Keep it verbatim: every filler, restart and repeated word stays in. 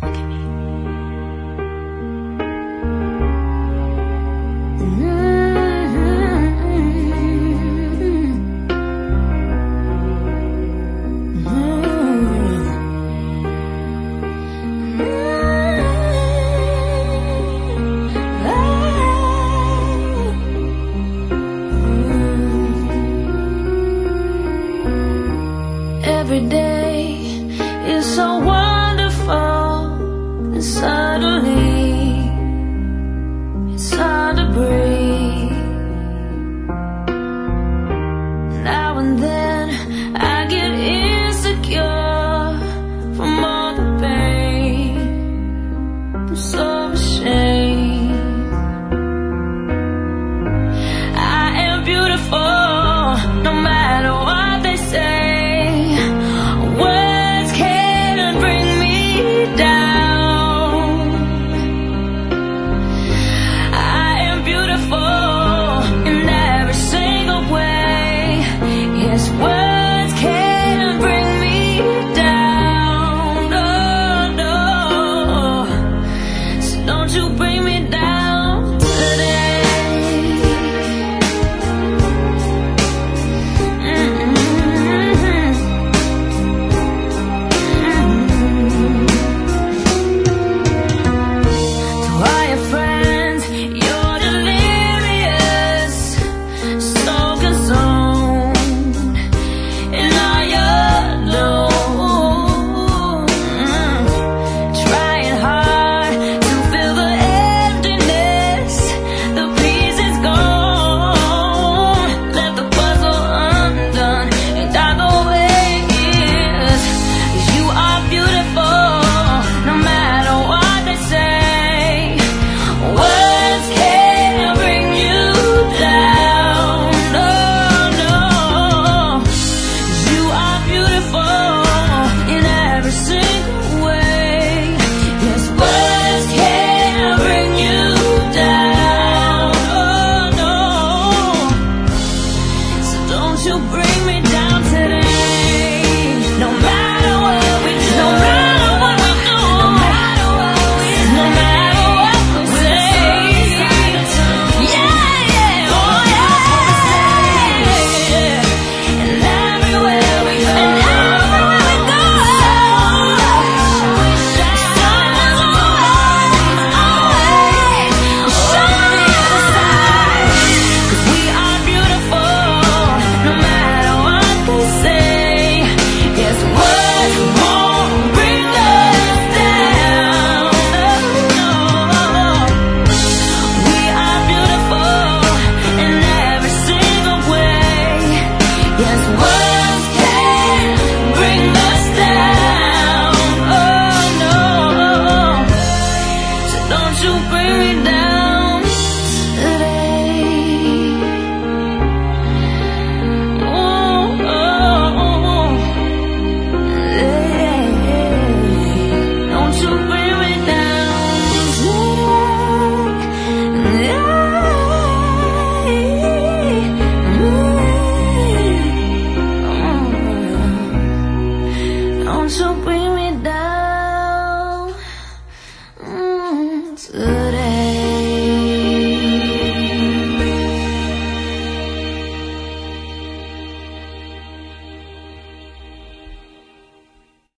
Look at me. Every day is so wonderful, and suddenly it's hard to breathe. Now and then I get insecure from all the pain. I'm so ashamed. I am beautiful, no matter what they say. Words can't bring me down, no, no. So don't you bring me down today. Mm-hmm. Mm-hmm. To all your friends, you're delirious, so consumed. You bring me down today. No matter what we do, no matter what we do, no matter what we do, no matter what we say. Yeah, yeah, oh yeah. And everywhere we go, and everywhere we go, sun is always, always shining on the side. 'Cause we are beautiful. No matter what they say, yes, words won't bring us down. No, we are beautiful in every single way. Yes, words can't bring us down. Oh no, so don't you bring me down today. Don't you bring me down today. Don't you bring me down.